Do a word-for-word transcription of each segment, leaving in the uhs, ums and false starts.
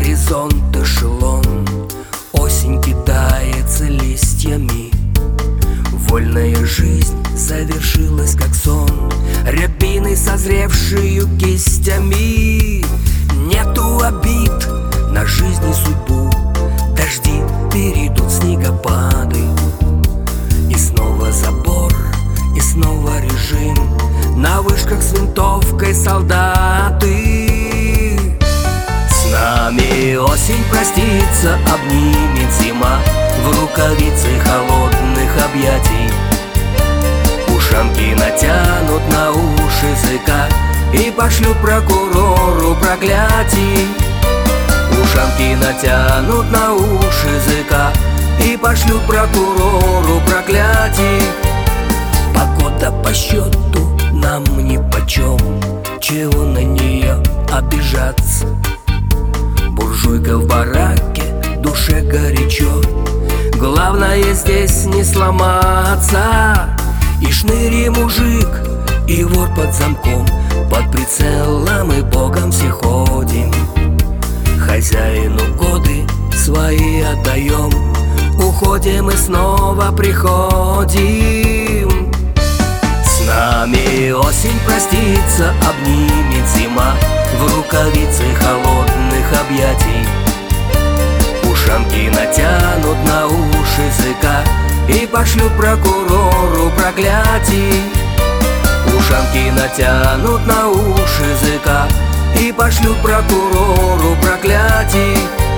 горизонт эшелон. Осень кидается листьями, вольная жизнь завершилась как сон. Рябины, созревшие кистями, нету обид на жизнь и судьбу. Дожди перейдут в снегопады, и снова забор, и снова режим. На вышках с винтовкой солдаты. С нами осень простится, обнимет зима в рукавице холодных объятий. Ушанки натянут на уши языка и пошлют прокурору проклятий. Ушанки натянут на уши языка и пошлют прокурору проклятий. Погода по счету нам нипочем, чего на нее обижаться? Буржуйка в бараке, душе горячо, главное здесь не сломаться. И шныри мужик, и вор под замком, под прицелом и богом все ходим. Хозяину годы свои отдаем, уходим и снова приходим. С нами осень простится, обнимет зима в рукавице холодных объятий. Ушанки натянут на уши языка и пошлют прокурору проклятий. Ушанки натянут на уши языка и пошлют прокурору проклятий.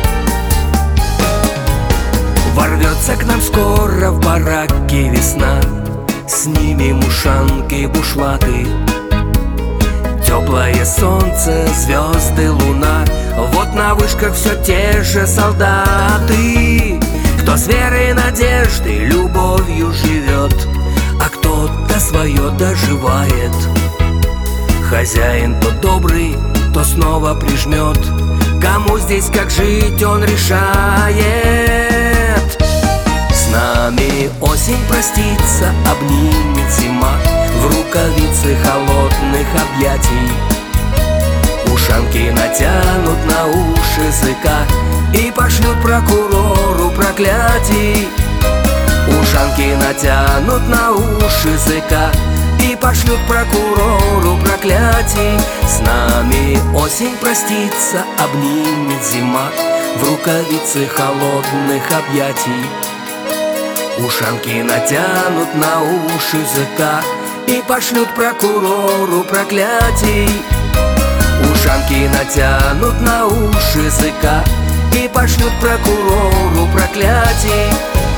Ворвется к нам скоро в бараке весна, снимем ушанки, бушлаты. Теплое солнце, звезды, луна, вот на вышках все те же солдаты. Кто с верой, надеждой, любовью живет, а кто-то свое доживает. Хозяин то добрый, то снова прижмет, кому здесь как жить он решает. С нами осень простится, обнимет зима в рукавице холодных объятий. Ушанки натянут на уши языка и пошлют прокурору проклятий. Ушанки натянут на уши языка и пошлют прокурору проклятий. С нами осень простится, обнимет зима в рукавице холодных объятий. Ушанки натянут на уши языка и пошлют прокурору проклятий. Ушанки натянут на уши языка и пошлют прокурору проклятий.